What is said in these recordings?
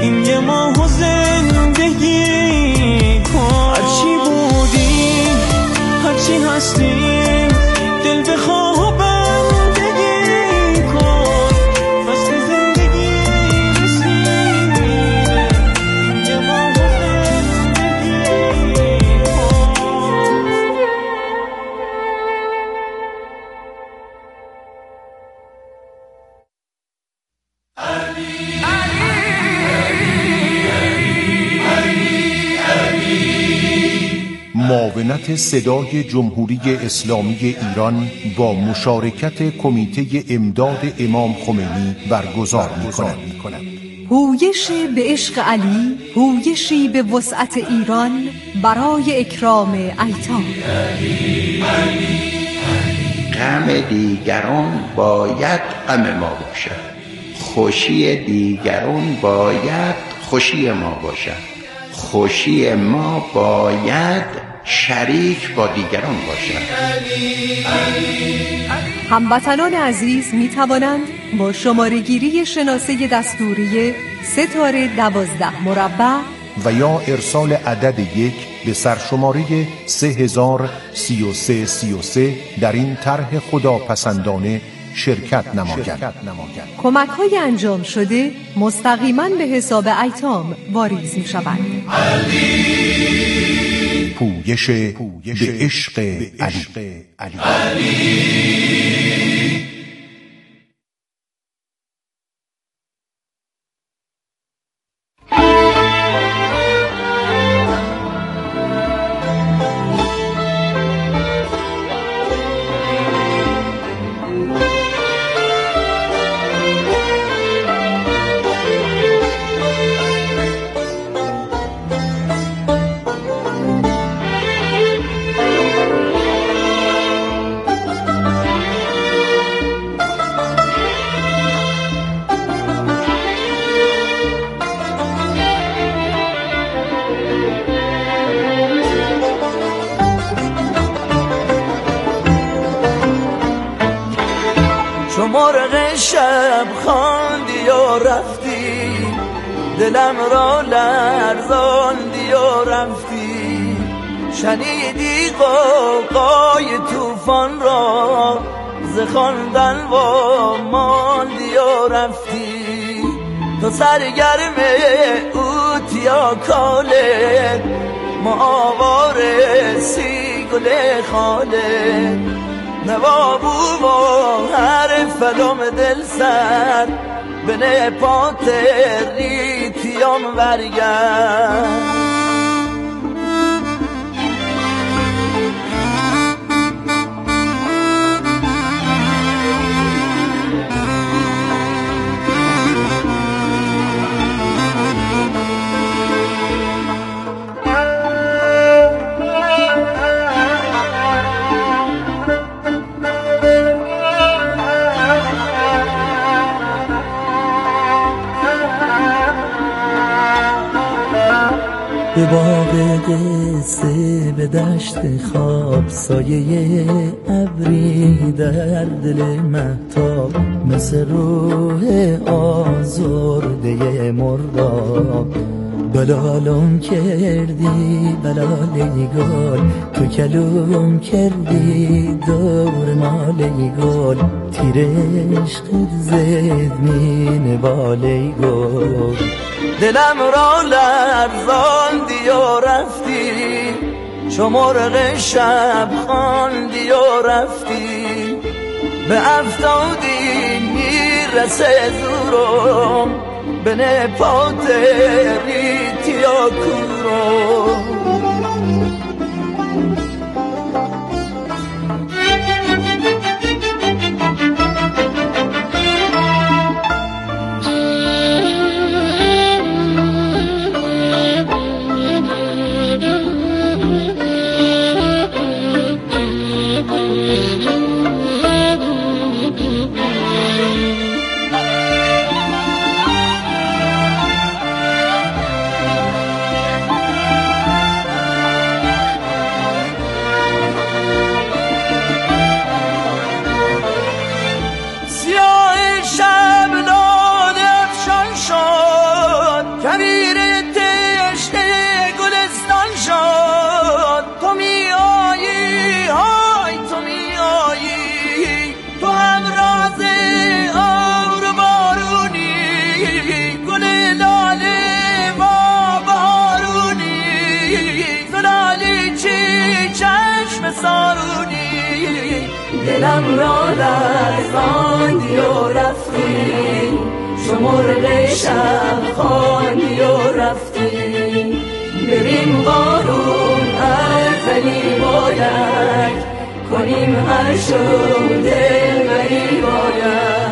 این یه ماه زندگی کن. هرچی بودی هرچی هستی دل بخواه بندگی کن. فصل زندگی رسیده این یه ماه زندگی معاونت صدای جمهوری اسلامی ایران با مشارکت کمیته امداد امام خمینی برگزار می‌کند. پویش به عشق علی، پویشی به وسعت ایران برای اکرام ایتام. غم دیگران باید غم ما باشد، خوشی دیگران باید خوشی ما باشد، خوشی ما باید شریک با دیگران باشد. هموطنان عزیز می توانند با شماره‌گیری شناسه دستوری 3-12 و یا ارسال عدد 1 به سرشماره 303333 در این طرح خداپسندانه شرکت نمایند. کمک‌های انجام شده مستقیما به حساب ایتام واریز می‌شوند. پویش به عشق علی. مرغ شب خواندی و رفتی، دلم را لرزاندی و رفتی. شنیدی قوقای طوفان را، ز خواندن و ماندی و رفتی. تو سرگرم اوتیا کاله، ما آواره سی گل خاله. نوابو و هر فلوم دل سر، به نپات ریتیام برگرد. به باغ قصه به دشت خواب، سایه ابری در دل مهتاب، مثل روح آزرده مرداب. بلالم کردی بلالی گل، تو کلوم کردی دور مالی گل. تیر عشق زد مین بالی گل. دلم را لرزاندی و رفتی، چو مرغ شب خواندی و رفتی. به افتادی میرسه زورم، به نپات ریتیا کورم. دلم را لرزاندی و رفتی، چو مرغ شب خواندی و رفتی. بریم قارون ازلی باید، کنیم هر شو دل بری باید.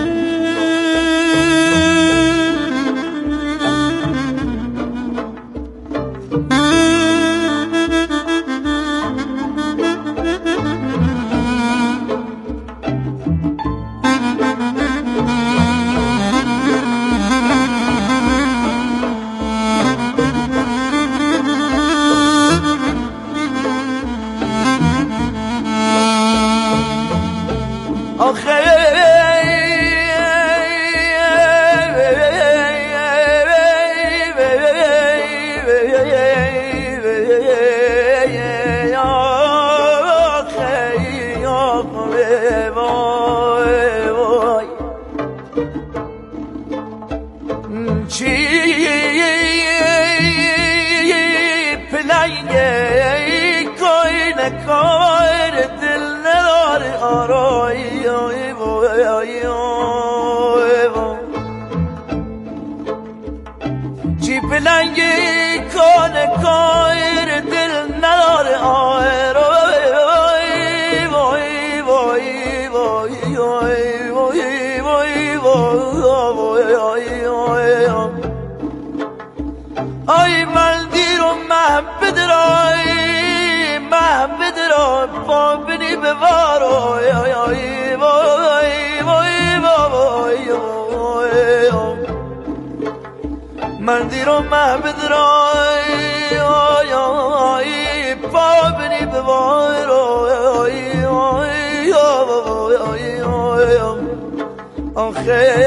چی پلنگی کنه کایر دل نداره آهر آی من دیر و محبت را پا بینی بوار من دیر و محبت را پا بینی بوار آخه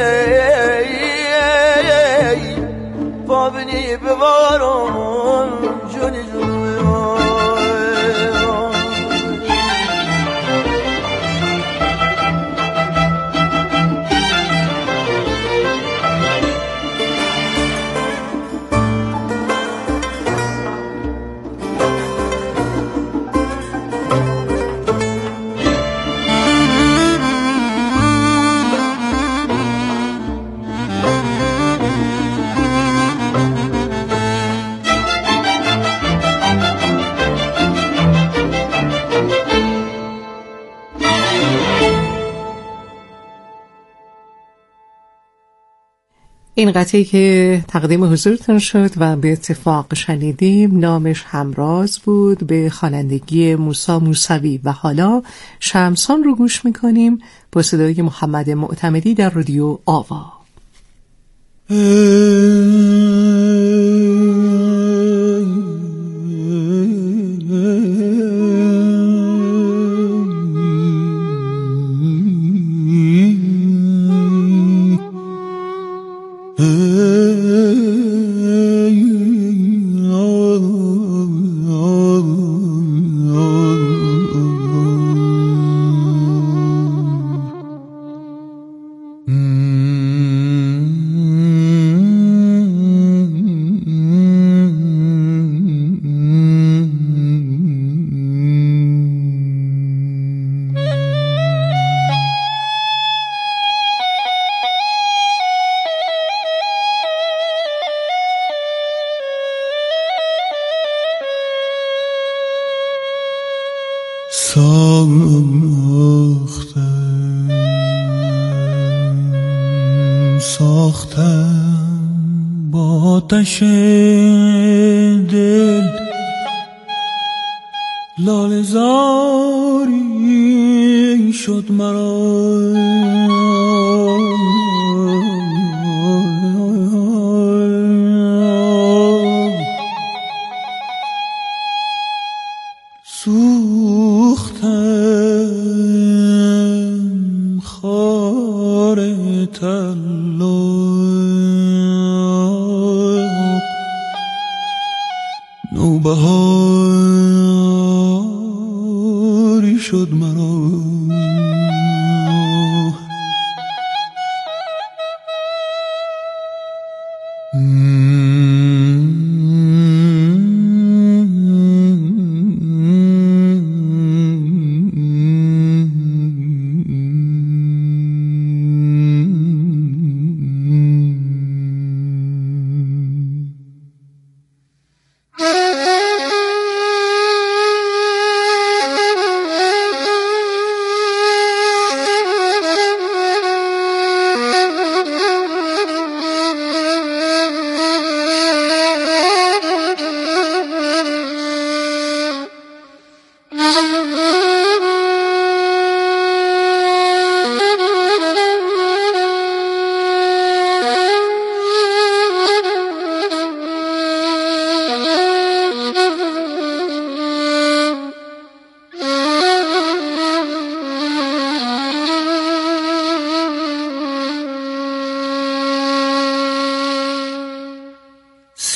پا بینی بوار جونی جونی این قطعی که تقدیم حضورتون شد و به اتفاق شنیدیم نامش همراز بود به خوانندگی موسی موسوی و حالا شمسان رو گوش میکنیم با صدای محمد معتمدی در رادیو آوا. ساختم با آتش دل لاله زاری شد مرا سوختم خار طلاق نوبهاری شد مرا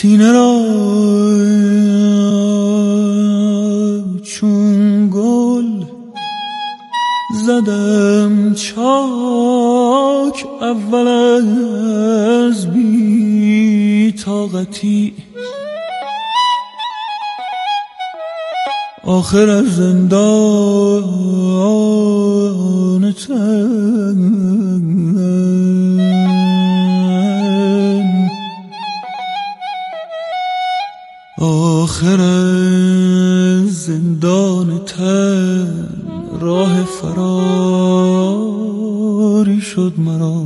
سینه را چون گل زدم چاک، اول از بی طاقتی آخر از زندان تن، آخر از زندان تن راه فراری شد مرا.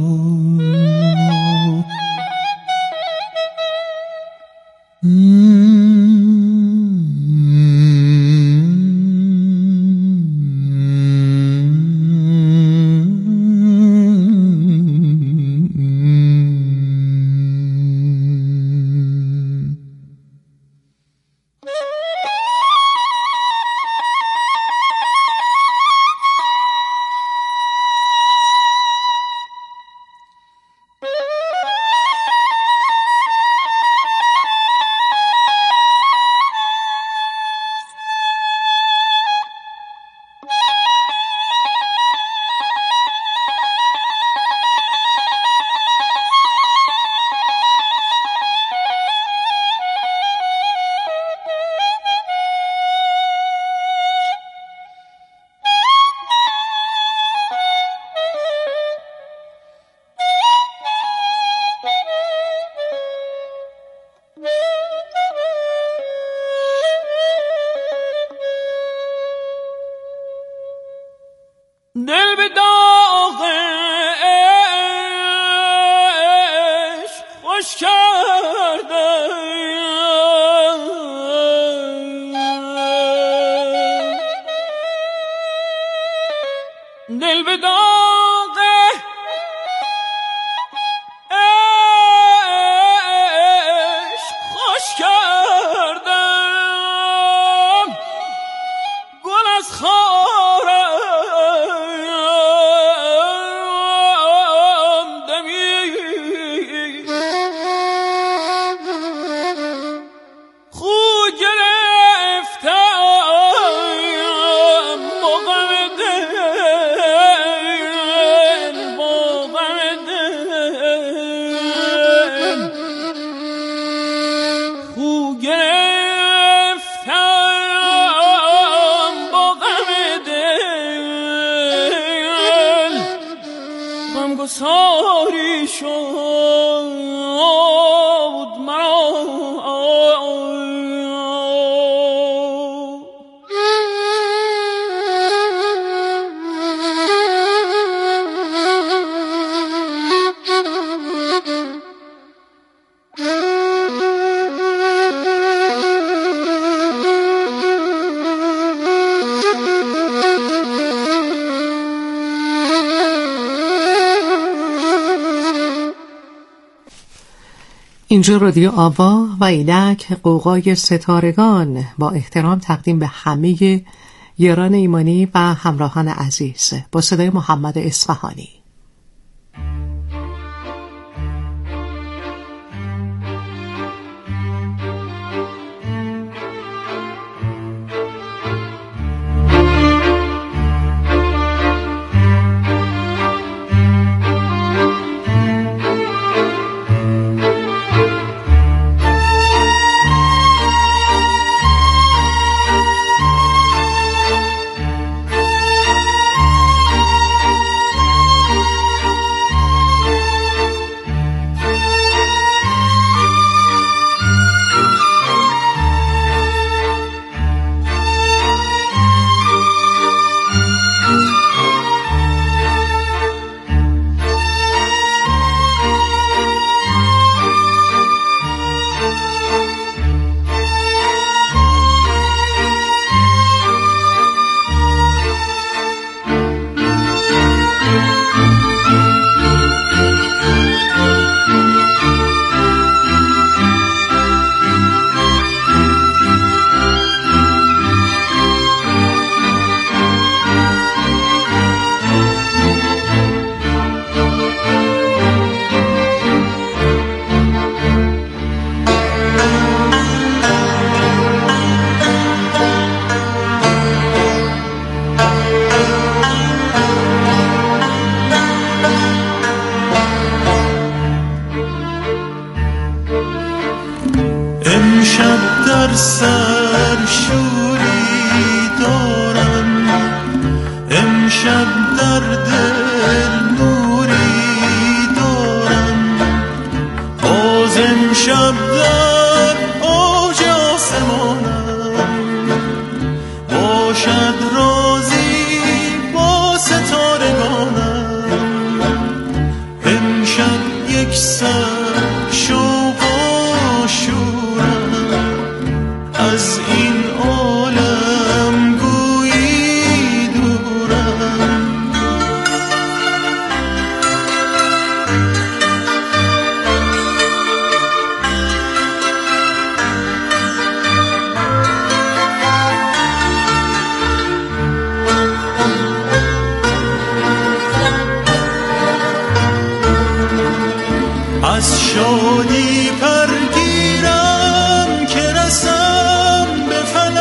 دل به داغ عشق خوش کرده، دل به داغ عشق خوش کردم، گل از غمگساری شد مرا. اینجا رادیو آوا و اینک غوغای ستارگان با احترام تقدیم به همه یاران ایمانی و همراهان عزیز با صدای محمد اصفهانی. در سر شوری دارم، امشب در دل نوری دارم، باز امشب در اوج آسمانم، باشد رازی با ستارگانم، امشب یک سر شوق و شورم، از این عالم گویی دورم. از شادی پرگیرم که رسم به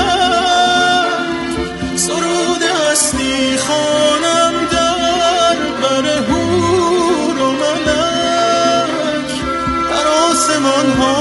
فلک، سرود هستی خوانم در بر حور و ملک، در آسمان ها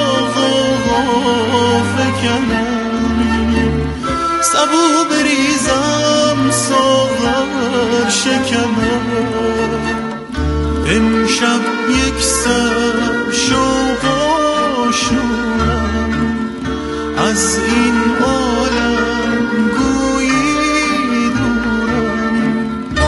غوغا فکنم، سبو بریزم ساغر شکنم، امشب یک سر شوق و شورم، از این عالم گویی دورم.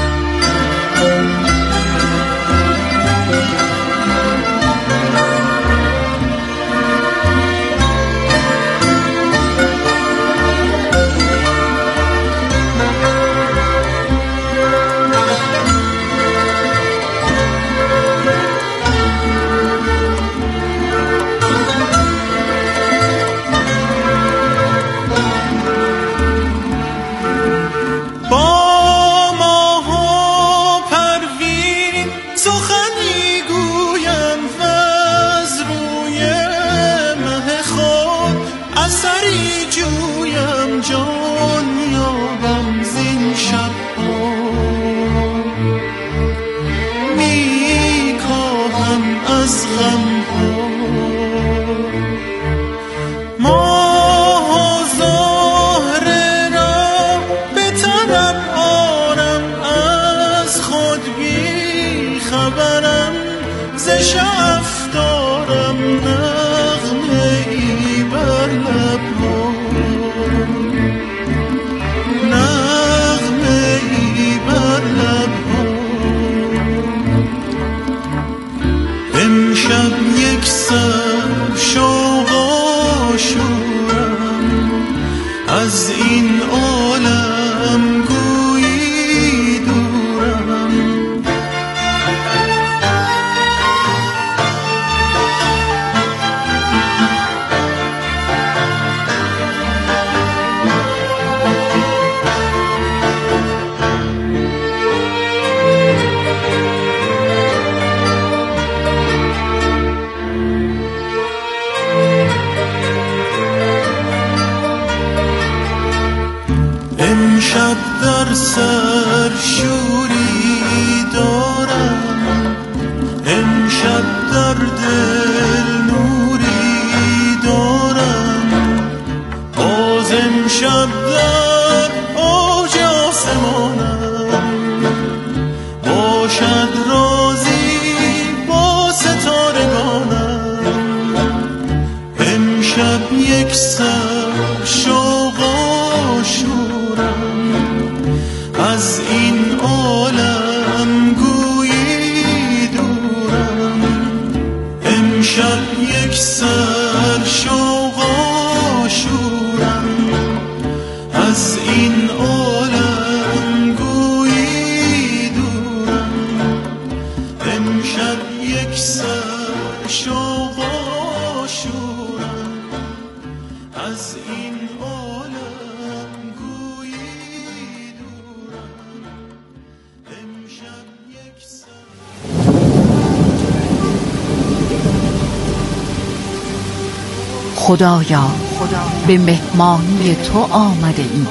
امشب در سر شوری دارم، امشب در دل نوری دارم، باز امشب در اوج آسمانم، باشد رازی با ستارگانم، امشب یک سر شوق و شورم، از این عالم گویی دورم، امشب یک سر شوق و شورم، از این عالم گویی دورم، امشب یک سر شوق و شورم، از این عالم گویی دورم، امشب یک سر. خدایا به مهمانی تو آمده ایم.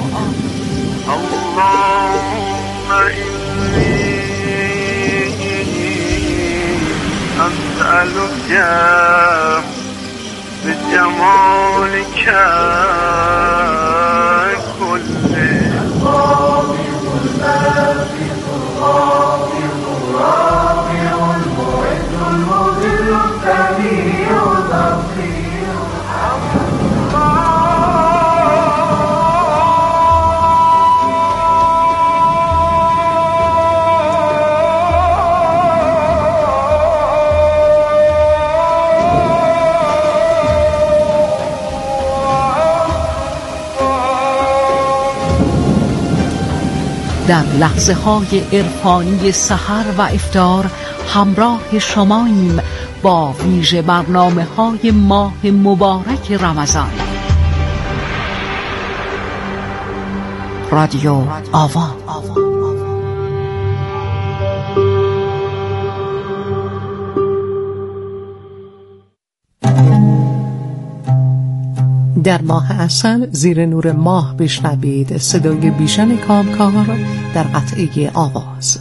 اللهم اینی اسألک بجمالک در لحظه های عرفانی سحر و افطار همراه شماییم با ویژه برنامه های ماه مبارک رمضان. رادیو آوا. در ماه عسل زیر نور ماه بشنوید صدای بیژن کامکار در قطعه آواز.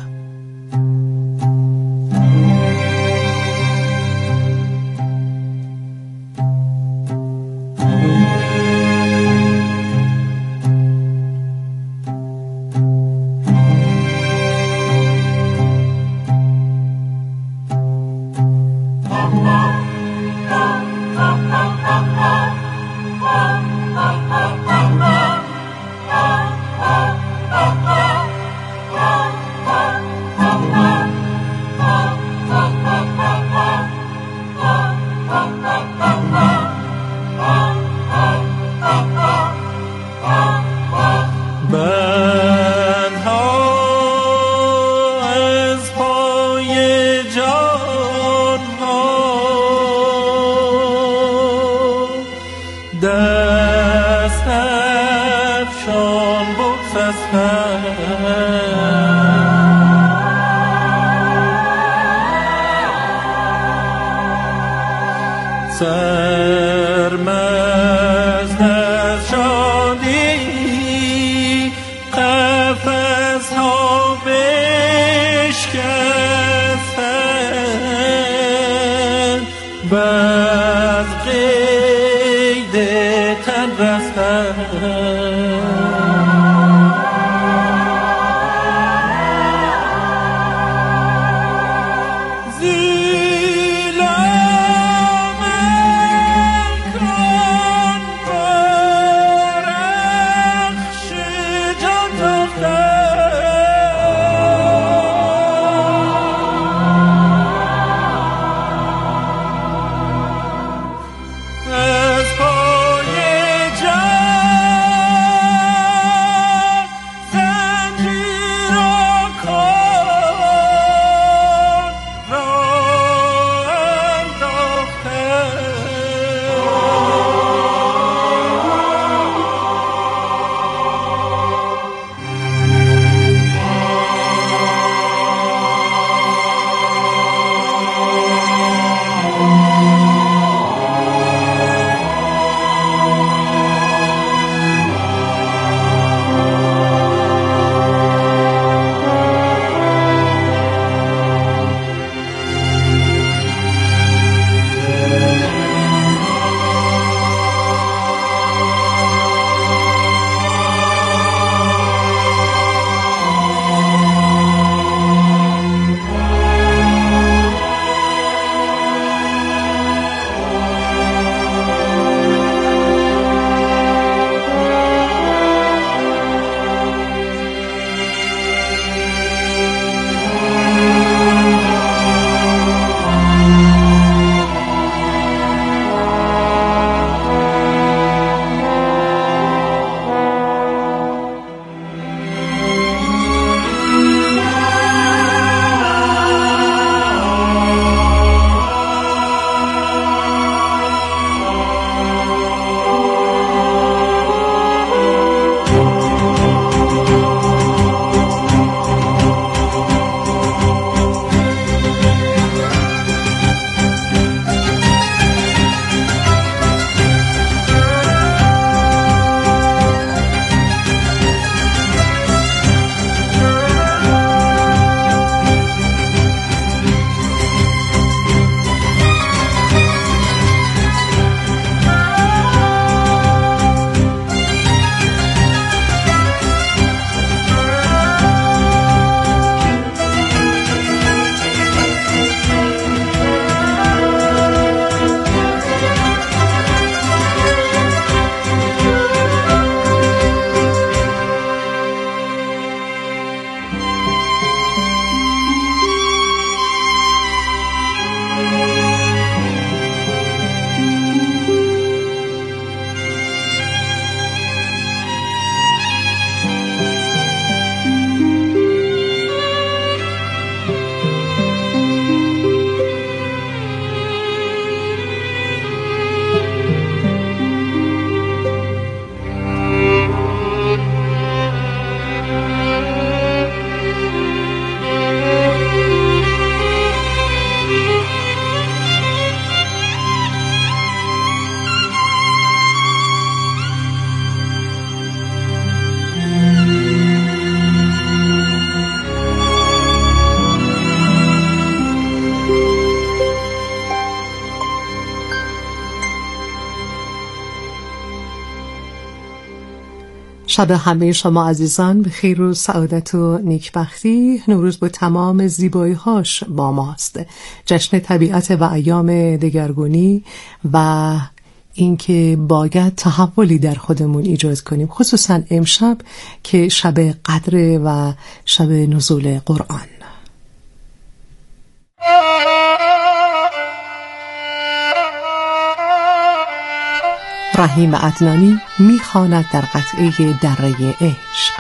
شب همه شما عزیزان به خیر و سعادت و نیکبختی. نوروز با تمام زیبایی‌هاش با ماست. جشن طبیعت و ایام دگرگونی و اینکه باید تحولی در خودمون ایجاد کنیم، خصوصا امشب که شب قدر و شب نزول قرآن. رحیم عدنانی میخواند در قطعه دره عشق: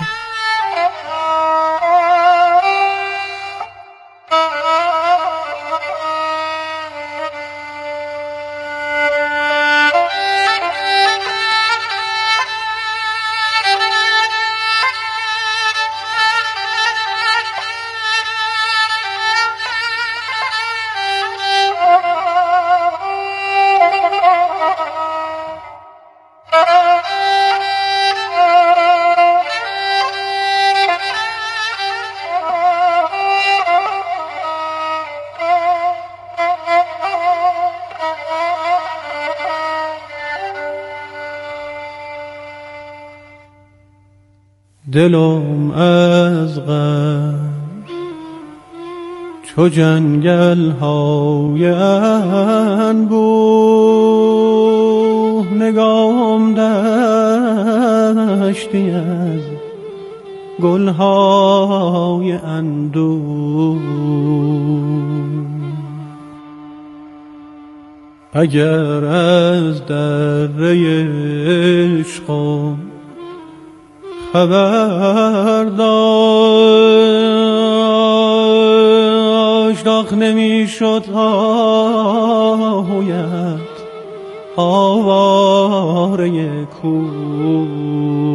دلم از غم چو جنگل های انبوه، نگاهم دشتی از گل های اندوه. اگر از دره عشقم خبر داشت، آخ نمی شد آهویت آواره کوه.